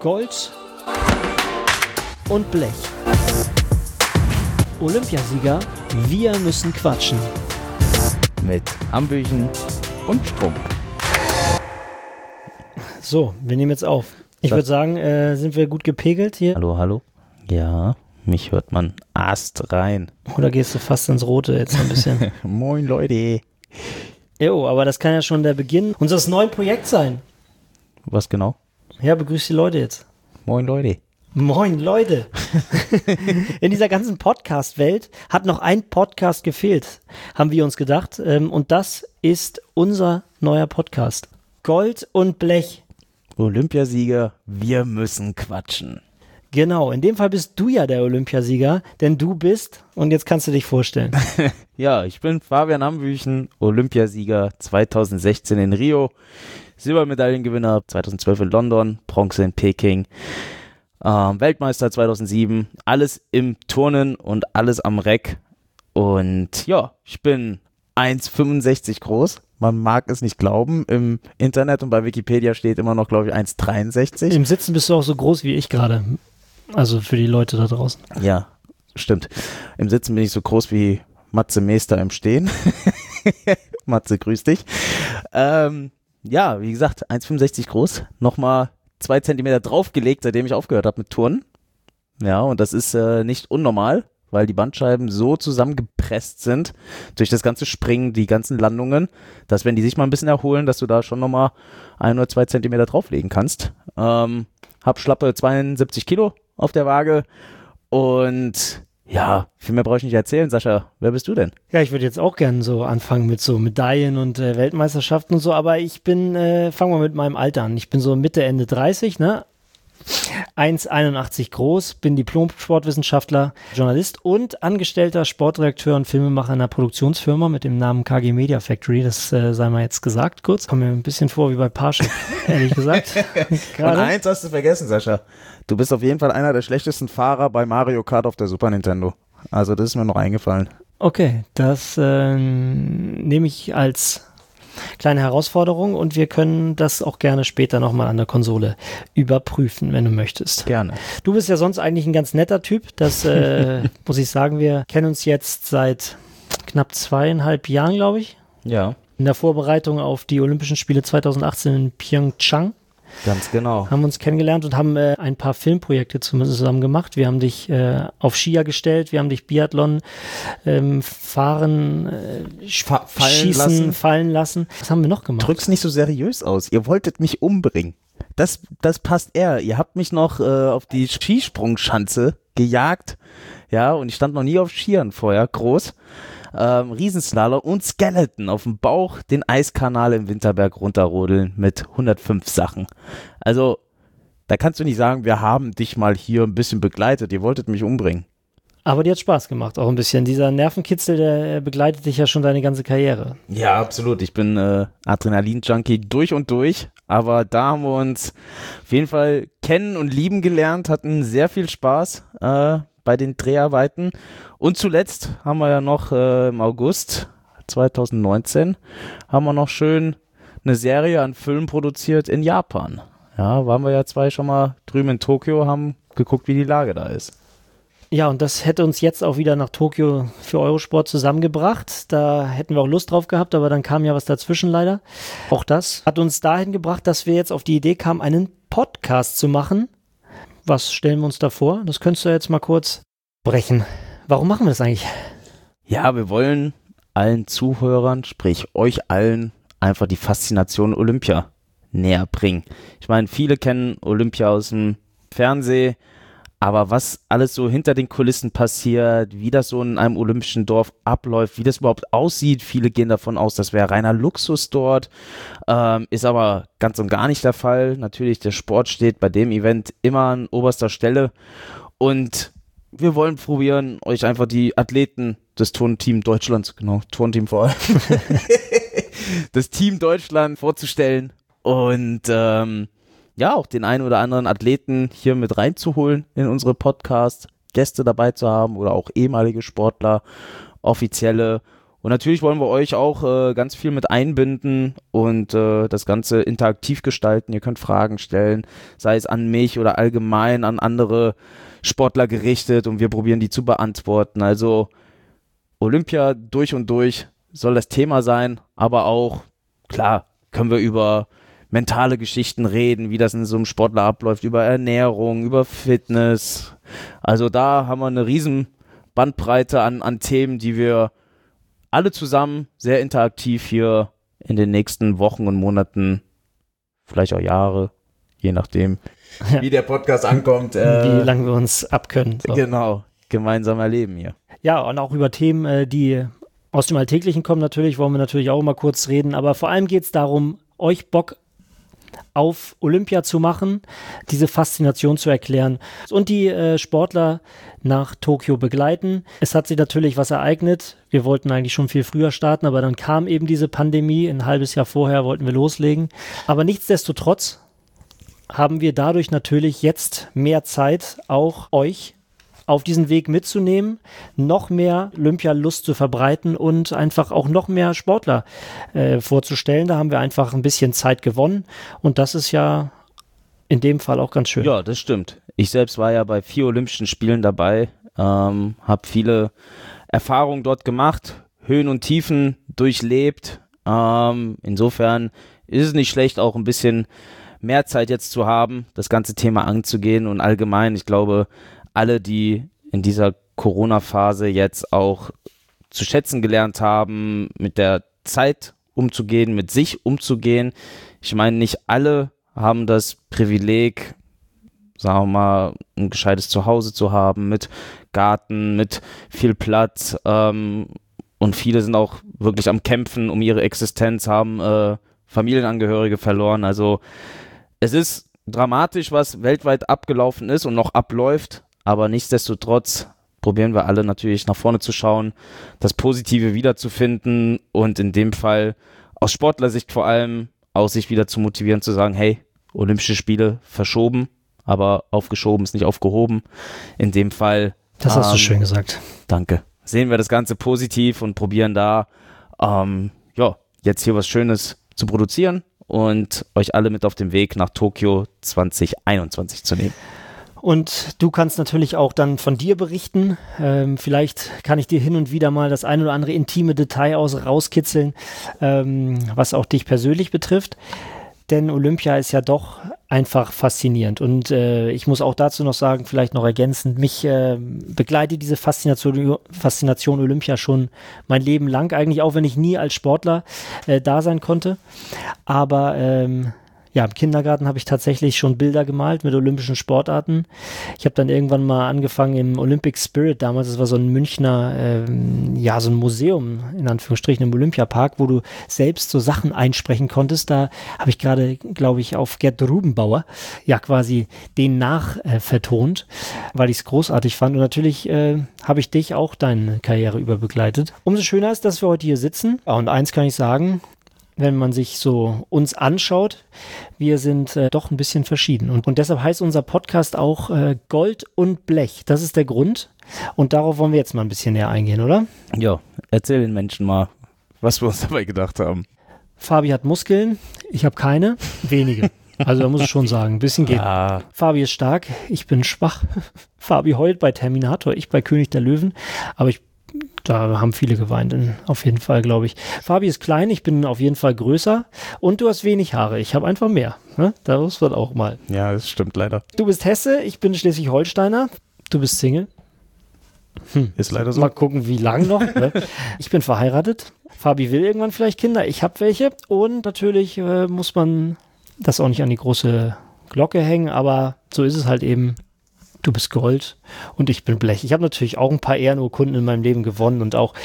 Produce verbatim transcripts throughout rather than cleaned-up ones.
Gold und Blech. Olympiasieger, wir müssen quatschen. Mit Hambüchen und Sprung. So, wir nehmen jetzt auf. Ich würde sagen, äh, sind wir gut gepegelt hier? Hallo, hallo. Ja, mich hört man astrein. Oder gehst du fast ins Rote jetzt ein bisschen? Moin, Leute. Jo, aber das kann ja schon der Beginn unseres neuen Projekts sein. Was genau? Ja, begrüß die Leute jetzt. Moin, Leute. Moin, Leute. In dieser ganzen Podcast-Welt hat noch ein Podcast gefehlt, haben wir uns gedacht. Und das ist unser neuer Podcast. Gold und Blech. Olympiasieger, wir müssen quatschen. Genau, in dem Fall bist du ja der Olympiasieger, denn du bist, und jetzt kannst du dich vorstellen. Ja, ich bin Fabian Hambüchen, Olympiasieger zweitausendsechzehn in Rio, Silbermedaillengewinner zweitausendzwölf in London, Bronze in Peking, ähm, Weltmeister zweitausendsieben, alles im Turnen und alles am Reck. Und ja, ich bin eins Komma fünfundsechzig groß. Man mag es nicht glauben, im Internet und bei Wikipedia steht immer noch, glaube ich, eins Komma dreiundsechzig. Im Sitzen bist du auch so groß wie ich gerade. Also für die Leute da draußen. Ja, stimmt. Im Sitzen bin ich so groß wie Matze Meester im Stehen. Matze, grüß dich. Ähm, ja, wie gesagt, eins Komma fünfundsechzig groß. Nochmal zwei Zentimeter draufgelegt, seitdem ich aufgehört habe mit Turnen. Ja, und das ist äh, nicht unnormal, weil die Bandscheiben so zusammengepresst sind durch das ganze Springen, die ganzen Landungen, dass wenn die sich mal ein bisschen erholen, dass du da schon nochmal ein oder zwei Zentimeter drauflegen kannst. Ähm, hab schlappe zweiundsiebzig Kilo auf der Waage und ja, viel mehr brauche ich nicht erzählen. Sascha, wer bist du denn? Ja, ich würde jetzt auch gerne so anfangen mit so Medaillen und äh, Weltmeisterschaften und so, aber ich bin, äh, fangen wir mit meinem Alter an. Ich bin so Mitte, Ende dreißig, ne? eins Komma einundachtzig groß, bin Diplom-Sportwissenschaftler, Journalist und angestellter Sportredakteur und Filmemacher einer Produktionsfirma mit dem Namen K G Media Factory. Das äh, sei mal jetzt gesagt kurz. Kommt mir ein bisschen vor wie bei Parship, ehrlich gesagt. Und eins hast du vergessen, Sascha. Du bist auf jeden Fall einer der schlechtesten Fahrer bei Mario Kart auf der Super Nintendo. Also das ist mir noch eingefallen. Okay, das äh, nehme ich als kleine Herausforderung und wir können das auch gerne später nochmal an der Konsole überprüfen, wenn du möchtest. Gerne. Du bist ja sonst eigentlich ein ganz netter Typ, das äh, muss ich sagen, wir kennen uns jetzt seit knapp zweieinhalb Jahren, glaube ich. Ja. In der Vorbereitung auf die Olympischen Spiele zweitausendachtzehn in Pyeongchang. Ganz genau. Haben uns kennengelernt und haben äh, ein paar Filmprojekte zusammen gemacht. Wir haben dich äh, auf Skier gestellt, wir haben dich Biathlon ähm, fahren, äh, Fa- fallen schießen, lassen. fallen lassen. Was haben wir noch gemacht? Drück's nicht so seriös aus. Ihr wolltet mich umbringen. Das, das passt eher. Ihr habt mich noch äh, auf die Skisprungschanze gejagt. Ja, und ich stand noch nie auf Skiern vorher, groß. Ähm, Riesenslalom und Skeleton auf dem Bauch, den Eiskanal im Winterberg runterrodeln mit hundertfünf Sachen. Also, da kannst du nicht sagen, wir haben dich mal hier ein bisschen begleitet. Ihr wolltet mich umbringen. Aber dir hat Spaß gemacht, auch ein bisschen. Dieser Nervenkitzel, der begleitet dich ja schon deine ganze Karriere. Ja, absolut. Ich bin äh, Adrenalin-Junkie durch und durch. Aber da haben wir uns auf jeden Fall kennen und lieben gelernt, hatten sehr viel Spaß äh, bei den Dreharbeiten. Und zuletzt haben wir ja noch äh, im August zweitausendneunzehn haben wir noch schön eine Serie an Filmen produziert in Japan. Ja, waren wir ja zwei schon mal drüben in Tokio, haben geguckt, wie die Lage da ist. Ja, und das hätte uns jetzt auch wieder nach Tokio für Eurosport zusammengebracht. Da hätten wir auch Lust drauf gehabt, aber dann kam ja was dazwischen leider. Auch das hat uns dahin gebracht, dass wir jetzt auf die Idee kamen, einen Podcast zu machen. Was stellen wir uns da vor? Das könntest du jetzt mal kurz brechen. Warum machen wir das eigentlich? Ja, wir wollen allen Zuhörern, sprich euch allen, einfach die Faszination Olympia näher bringen. Ich meine, viele kennen Olympia aus dem Fernsehen, aber was alles so hinter den Kulissen passiert, wie das so in einem olympischen Dorf abläuft, wie das überhaupt aussieht, viele gehen davon aus, das wäre reiner Luxus dort, ähm, ist aber ganz und gar nicht der Fall. Natürlich, der Sport steht bei dem Event immer an oberster Stelle und wir wollen probieren, euch einfach die Athleten des Turnteam Deutschlands, genau, Turnteam vor allem, das Team Deutschland vorzustellen und ähm, ja, auch den einen oder anderen Athleten hier mit reinzuholen in unsere Podcasts, Gäste dabei zu haben oder auch ehemalige Sportler, offizielle Und natürlich wollen wir euch auch äh, ganz viel mit einbinden und äh, das Ganze interaktiv gestalten. Ihr könnt Fragen stellen, sei es an mich oder allgemein an andere Sportler gerichtet und wir probieren die zu beantworten. Also Olympia durch und durch soll das Thema sein, aber auch, klar, können wir über mentale Geschichten reden, wie das in so einem Sportler abläuft, über Ernährung, über Fitness. Also da haben wir eine riesen Bandbreite an, an Themen, die wir alle zusammen sehr interaktiv hier in den nächsten Wochen und Monaten, vielleicht auch Jahre, je nachdem, Ja. wie der Podcast ankommt. Äh, wie lange wir uns abkönnen. So. Genau, gemeinsam erleben hier. Ja, und auch über Themen, äh, die aus dem Alltäglichen kommen natürlich, wollen wir natürlich auch mal kurz reden, aber vor allem geht es darum, euch Bock auf Olympia zu machen, diese Faszination zu erklären und die äh, Sportler nach Tokio begleiten. Es hat sich natürlich was ereignet. Wir wollten eigentlich schon viel früher starten, aber dann kam eben diese Pandemie. Ein halbes Jahr vorher wollten wir loslegen. Aber nichtsdestotrotz haben wir dadurch natürlich jetzt mehr Zeit, auch euch auf diesen Weg mitzunehmen, noch mehr Olympialust zu verbreiten und einfach auch noch mehr Sportler äh, vorzustellen. Da haben wir einfach ein bisschen Zeit gewonnen und das ist ja in dem Fall auch ganz schön. Ja, das stimmt. Ich selbst war ja bei vier Olympischen Spielen dabei, ähm, habe viele Erfahrungen dort gemacht, Höhen und Tiefen durchlebt. Ähm, insofern ist es nicht schlecht, auch ein bisschen mehr Zeit jetzt zu haben, das ganze Thema anzugehen und allgemein, ich glaube, alle, die in dieser Corona-Phase jetzt auch zu schätzen gelernt haben, mit der Zeit umzugehen, mit sich umzugehen. Ich meine, nicht alle haben das Privileg, sagen wir mal, ein gescheites Zuhause zu haben, mit Garten, mit viel Platz. Ähm, und viele sind auch wirklich am Kämpfen um ihre Existenz, haben äh, Familienangehörige verloren. Also es ist dramatisch, was weltweit abgelaufen ist und noch abläuft. Aber nichtsdestotrotz probieren wir alle natürlich nach vorne zu schauen, das Positive wiederzufinden und in dem Fall aus Sportlersicht vor allem auch sich wieder zu motivieren, zu sagen, hey, Olympische Spiele verschoben, aber aufgeschoben ist nicht aufgehoben. In dem Fall. Das hast ähm, du schön gesagt. Danke. Sehen wir das Ganze positiv und probieren da, ähm, ja, jetzt hier was Schönes zu produzieren und euch alle mit auf den Weg nach Tokio zwanzig einundzwanzig zu nehmen. Und du kannst natürlich auch dann von dir berichten. Ähm, vielleicht kann ich dir hin und wieder mal das ein oder andere intime Detail aus rauskitzeln, ähm, was auch dich persönlich betrifft. Denn Olympia ist ja doch einfach faszinierend. Und äh, ich muss auch dazu noch sagen, vielleicht noch ergänzend, mich äh, begleitet diese Faszination, Faszination Olympia schon mein Leben lang, eigentlich auch wenn ich nie als Sportler äh, da sein konnte. Aber ähm, ja, im Kindergarten habe ich tatsächlich schon Bilder gemalt mit olympischen Sportarten. Ich habe dann irgendwann mal angefangen im Olympic Spirit damals, das war so ein Münchner, ähm, ja, so ein Museum, in Anführungsstrichen, im Olympiapark, wo du selbst so Sachen einsprechen konntest. Da habe ich gerade, glaube ich, auf Gerd Rubenbauer ja quasi den nach äh, vertont, weil ich es großartig fand. Und natürlich äh, habe ich dich auch deine Karriere über begleitet. Umso schöner ist, dass wir heute hier sitzen. Ja, und eins kann ich sagen, wenn man sich so uns anschaut, wir sind äh, doch ein bisschen verschieden. Und, und deshalb heißt unser Podcast auch äh, Gold und Blech. Das ist der Grund. Und darauf wollen wir jetzt mal ein bisschen näher eingehen, oder? Ja, erzähl den Menschen mal, was wir uns dabei gedacht haben. Fabi hat Muskeln, ich habe keine, wenige. Also da muss ich schon sagen, ein bisschen geht. Ah. Fabi ist stark, ich bin schwach. Fabi heult bei Terminator, ich bei König der Löwen. Aber ich Da haben viele geweint, auf jeden Fall, glaube ich. Fabi ist klein, ich bin auf jeden Fall größer und du hast wenig Haare. Ich habe einfach mehr. Ne? Das wird auch mal. Ja, das stimmt leider. Du bist Hesse, ich bin Schleswig-Holsteiner. Du bist Single. Hm. Ist leider so. Mal gucken, wie lang noch. Ne? Ich bin verheiratet. Fabi will irgendwann vielleicht Kinder. Ich habe welche. Und natürlich äh, muss man das auch nicht an die große Glocke hängen, aber so ist es halt eben. Du bist Gold und ich bin Blech. Ich habe natürlich auch ein paar Ehrenurkunden in meinem Leben gewonnen und auch,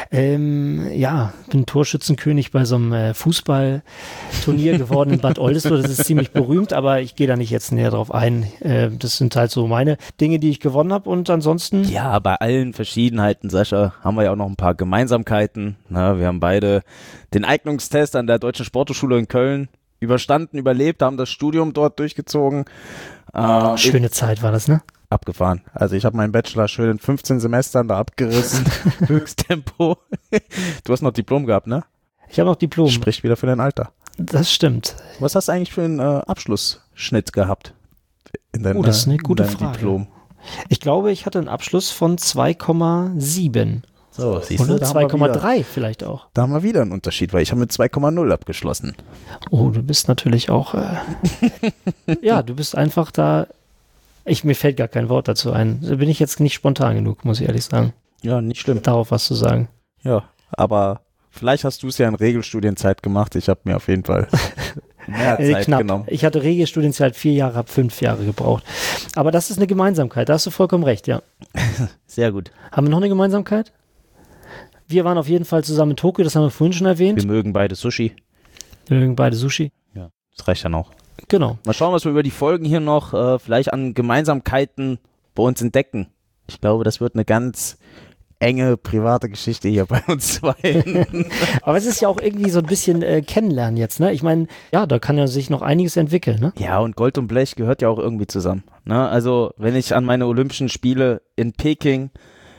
ähm, ja, bin Torschützenkönig bei so einem äh, Fußballturnier geworden in Bad Oldesloe. Das ist ziemlich berühmt, aber ich gehe da nicht jetzt näher drauf ein. Äh, das sind halt so meine Dinge, die ich gewonnen habe und ansonsten... Ja, bei allen Verschiedenheiten, Sascha, haben wir ja auch noch ein paar Gemeinsamkeiten. Na, wir haben beide den Eignungstest an der Deutschen Sporthochschule in Köln überstanden, überlebt, haben das Studium dort durchgezogen. Oh, schöne Zeit war das, ne? abgefahren. Also ich habe meinen Bachelor schön in fünfzehn Semestern da abgerissen. Höchsttempo. Du hast noch Diplom gehabt, ne? Ich habe noch Diplom. Spricht wieder für dein Alter. Das stimmt. Was hast du eigentlich für einen äh, Abschlussschnitt gehabt? In deinem, oh, das ist eine gute in deinem Frage. Diplom? Ich glaube, ich hatte einen Abschluss von zwei Komma sieben. So, siehst du, Oder da haben zwei wir Komma wieder- drei vielleicht auch. Da haben wir wieder einen Unterschied, weil ich habe mit zwei Komma null abgeschlossen. Oh, du bist natürlich auch, äh, ja, du bist einfach da, ich, mir fällt gar kein Wort dazu ein. Da bin ich jetzt nicht spontan genug, muss ich ehrlich sagen, Ja, nicht schlimm. darauf was zu sagen. Ja, aber vielleicht hast du es ja in Regelstudienzeit gemacht. Ich habe mir auf jeden Fall mehr Äh, Zeit knapp. genommen. Ich hatte Regelstudienzeit vier Jahre, habe fünf Jahre gebraucht. Aber das ist eine Gemeinsamkeit, da hast du vollkommen recht, ja. Sehr gut. Haben wir noch eine Gemeinsamkeit? Wir waren auf jeden Fall zusammen in Tokio, das haben wir vorhin schon erwähnt. Wir mögen beide Sushi. Wir mögen beide Sushi. Ja, das reicht dann auch. Genau. Mal schauen, was wir über die Folgen hier noch äh, vielleicht an Gemeinsamkeiten bei uns entdecken. Ich glaube, das wird eine ganz enge private Geschichte hier bei uns zwei. Aber es ist ja auch irgendwie so ein bisschen äh, kennenlernen jetzt, ne? Ich meine, ja, da kann ja sich noch einiges entwickeln, ne? Ja, und Gold und Blech gehört ja auch irgendwie zusammen. Ne? Also, wenn ich an meine Olympischen Spiele in Peking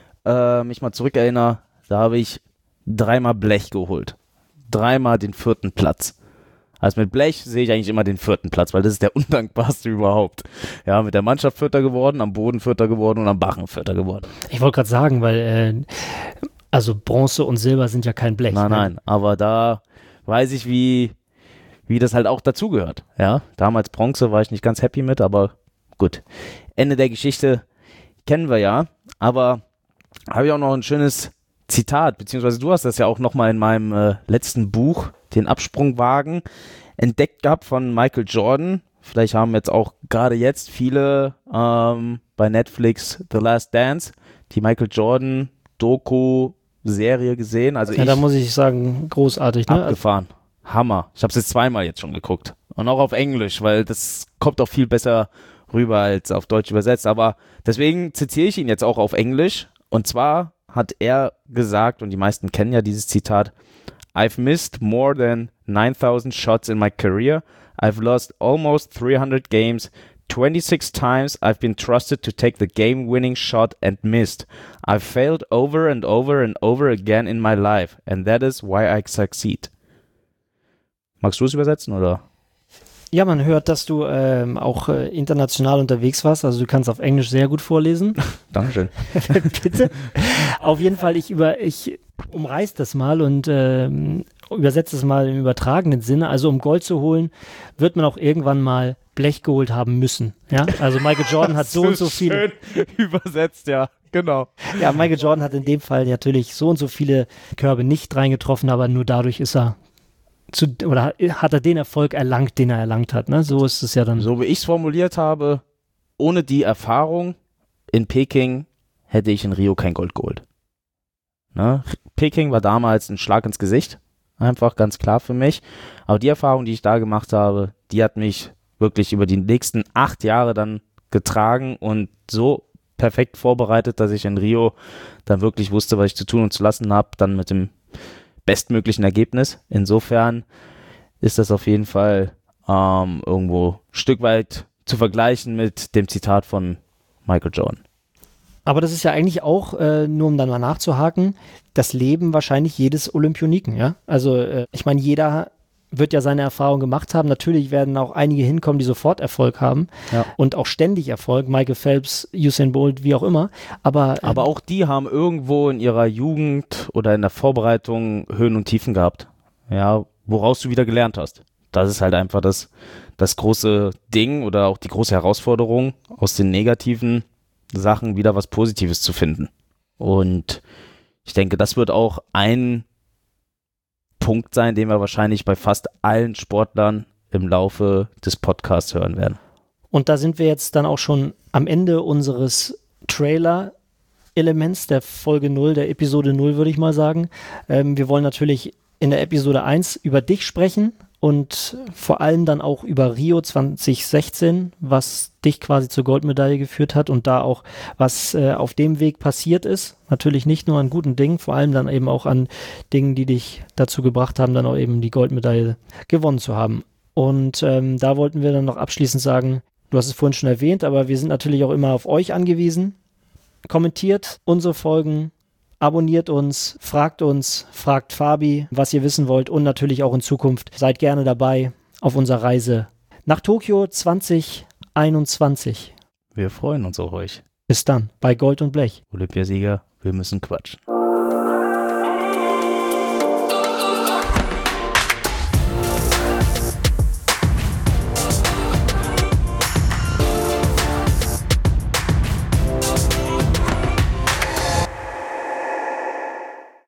äh, mich mal zurückerinnere, da habe ich dreimal Blech geholt. Dreimal den vierten Platz. Also mit Blech sehe ich eigentlich immer den vierten Platz, weil das ist der undankbarste überhaupt. Ja, mit der Mannschaft Vierter geworden, am Boden Vierter geworden und am Bachen Vierter geworden. Ich wollte gerade sagen, weil, äh, also Bronze und Silber sind ja kein Blech. Nein, ne? nein, aber da weiß ich, wie, wie das halt auch dazugehört. Ja, damals Bronze war ich nicht ganz happy mit, aber gut. Ende der Geschichte kennen wir ja, aber habe ich auch noch ein schönes Zitat, beziehungsweise du hast das ja auch nochmal in meinem äh, letzten Buch, den Absprungwagen, entdeckt gehabt von Michael Jordan. Vielleicht haben jetzt auch gerade jetzt viele ähm, bei Netflix The Last Dance, die Michael Jordan Doku-Serie gesehen. Also Ja, ich da muss ich sagen, großartig, ne? abgefahren. Hammer. Ich habe es jetzt zweimal jetzt schon geguckt. Und auch auf Englisch, weil das kommt auch viel besser rüber als auf Deutsch übersetzt. Aber deswegen zitiere ich ihn jetzt auch auf Englisch. Und zwar hat er gesagt, und die meisten kennen ja dieses Zitat, I've missed more than nine thousand shots in my career. I've lost almost three hundred games. twenty-six times I've been trusted to take the game-winning shot and missed. I've failed over and over and over again in my life. And that is why I succeed. Magst du es übersetzen, oder? Ja, man hört, dass du ähm, auch äh, international unterwegs warst. Also du kannst auf Englisch sehr gut vorlesen. Dankeschön. Bitte. Auf jeden Fall, ich über ich umreiß das mal und ähm, übersetze es mal im übertragenen Sinne. Also um Gold zu holen, wird man auch irgendwann mal Blech geholt haben müssen. Ja, also Michael Jordan hat so und so viele. Schön übersetzt, ja, genau. Ja, Michael Jordan hat in dem Fall natürlich so und so viele Körbe nicht reingetroffen, aber nur dadurch ist er zu, oder hat er den Erfolg erlangt, den er erlangt hat. Ne? So ist es ja dann. So wie ich es formuliert habe, ohne die Erfahrung in Peking hätte ich in Rio kein Gold geholt. Ne? Peking war damals ein Schlag ins Gesicht, einfach ganz klar für mich. Aber die Erfahrung, die ich da gemacht habe, die hat mich wirklich über die nächsten acht Jahre dann getragen und so perfekt vorbereitet, dass ich in Rio dann wirklich wusste, was ich zu tun und zu lassen habe, dann mit dem bestmöglichen Ergebnis. Insofern ist das auf jeden Fall ähm, irgendwo ein Stück weit zu vergleichen mit dem Zitat von Michael Jordan. Aber das ist ja eigentlich auch, äh, nur um dann mal nachzuhaken, das Leben wahrscheinlich jedes Olympioniken, ja? Also äh, ich meine, jeder wird ja seine Erfahrung gemacht haben. Natürlich werden auch einige hinkommen, die sofort Erfolg haben Ja. und auch ständig Erfolg. Michael Phelps, Usain Bolt, wie auch immer. Aber, äh, Aber auch die haben irgendwo in ihrer Jugend oder in der Vorbereitung Höhen und Tiefen gehabt. Ja, woraus du wieder gelernt hast. Das ist halt einfach das, das große Ding oder auch die große Herausforderung, aus den negativen Sachen wieder was Positives zu finden. Und ich denke, das wird auch ein Punkt sein, den wir wahrscheinlich bei fast allen Sportlern im Laufe des Podcasts hören werden. Und da sind wir jetzt dann auch schon am Ende unseres Trailer-Elements der Folge null, der Episode null, würde ich mal sagen. Ähm, wir wollen natürlich in der Episode eins über dich sprechen und vor allem dann auch über Rio zwanzig sechzehn, was dich quasi zur Goldmedaille geführt hat und da auch, was äh, auf dem Weg passiert ist. Natürlich nicht nur an guten Dingen, vor allem dann eben auch an Dingen, die dich dazu gebracht haben, dann auch eben die Goldmedaille gewonnen zu haben. Und ähm, da wollten wir dann noch abschließend sagen, Du hast es vorhin schon erwähnt, aber wir sind natürlich auch immer auf euch angewiesen. Kommentiert unsere Folgen, abonniert uns, fragt uns, fragt Fabi, was ihr wissen wollt und natürlich auch in Zukunft seid gerne dabei auf unserer Reise nach Tokio zwanzig einundzwanzig. Wir freuen uns auf euch. Bis dann bei Gold und Blech. Olympiasieger, wir müssen quatschen.